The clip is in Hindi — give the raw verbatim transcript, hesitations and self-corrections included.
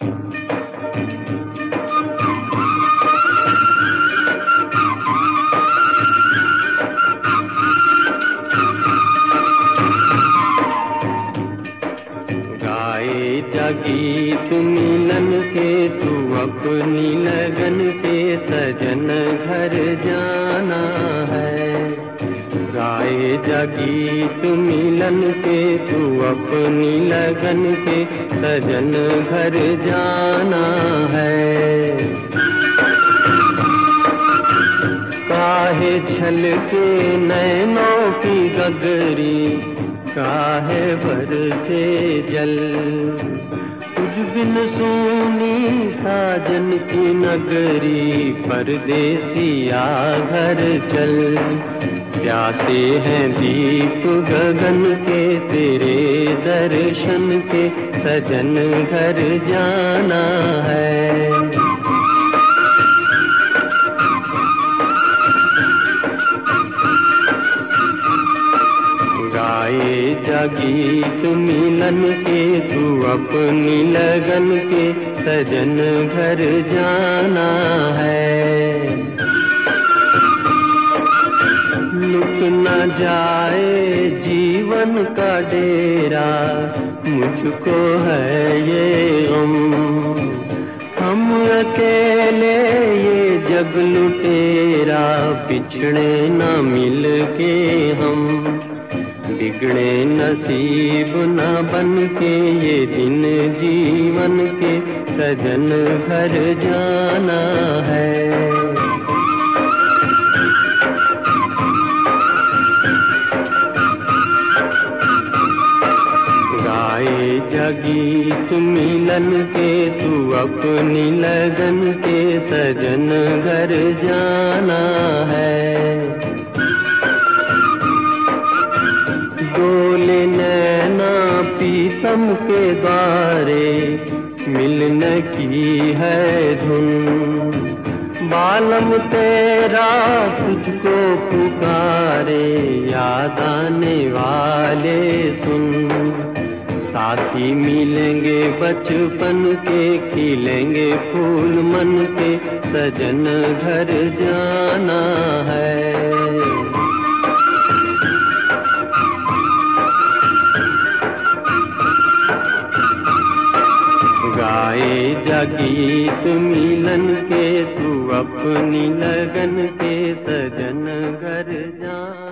गीत मिलन के तू अपनी लगन के सजन घर जाना है। गाए जा गीत मिलन के तू अपनी लगन के सजन घर जाना है। काहे छल के नैनों की गगरी, काहे बरसे जल, तुझ बिन सोनी साजन की नगरी, परदेसिया घर चल। प्यासे हैं दीप गगन के तेरे दर्शन के, सजन घर जाना है। गाए जा गीत मिलन के तू अपनी लगन के, सजन घर जाना है। लुट न जाए जीवन का डेरा, मुझको है ये गम। हम अकेले ये जग लुटेरा, बिछड़े न मिल के हम। बिगड़े नसीब न बन के ये दिन जीवन के, सजन घर जाना है। गाए जा गीत मिलन के तू अपनी लगन के, सजन घर जाना है। डोले नैना पीतम के द्वारे, मिलन की है धुन। बालम तेरा तुझको पुकारे, याद आने वाले सुन। साथी मिलेंगे बचपन के, खिलेंगे फूल मन के, सजन घर जाना है। गाए जा गीत मिलन के तू अपनी लगन के, सजन घर जाना।